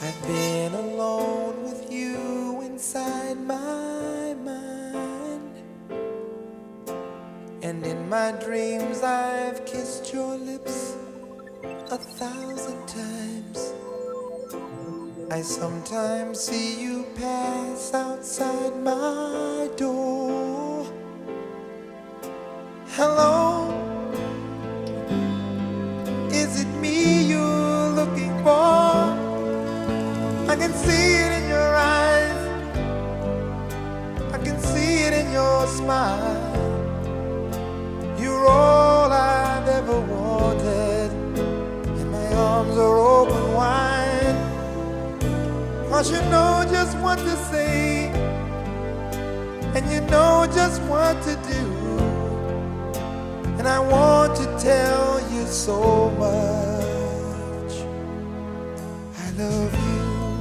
I've been alone with you inside my mind, and in my dreams I've kissed your lips 1,000 times. I sometimes see you pass outside my door. Hello, is it me you're looking for? I can see it in your eyes, I can see it in your smile. You're all I've ever wanted, and my arms are open wide. 'Cause you know just what to say, and you know just what to do. And I want to tell you so much I love you.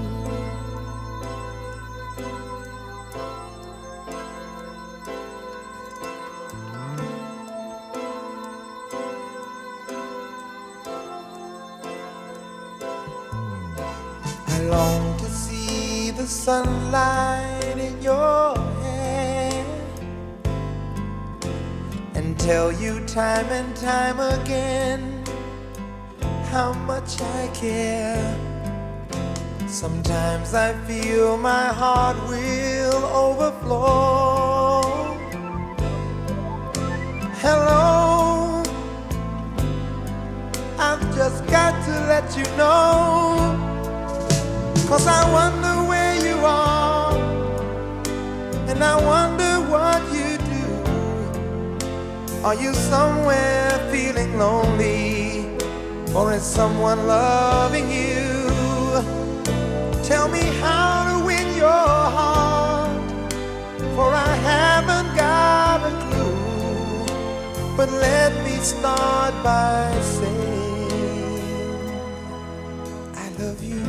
I long to see the sunlight in your hair and tell you time and time again how much I care. Sometimes I feel my heart will overflow. Hello, I've just got to let you know, 'cause I wonder where you are, and I wonder what you do. Are you somewhere feeling lonely, or is someone loving you? Tell me how to win your heart, for I haven't got a clue. But let me start by saying I love you.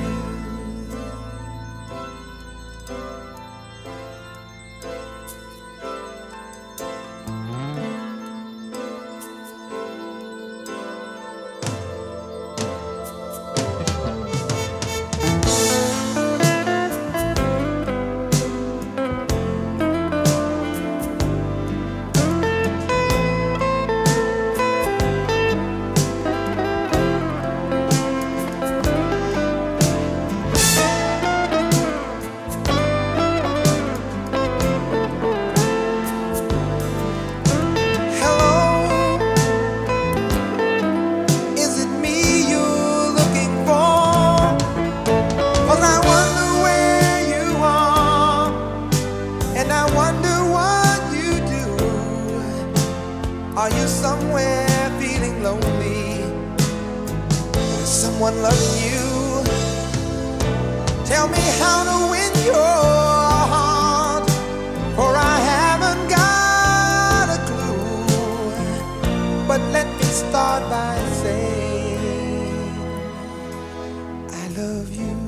Are you somewhere feeling lonely? Is someone loving you? Tell me how to win your heart, for I haven't got a clue. But let me start by saying I love you.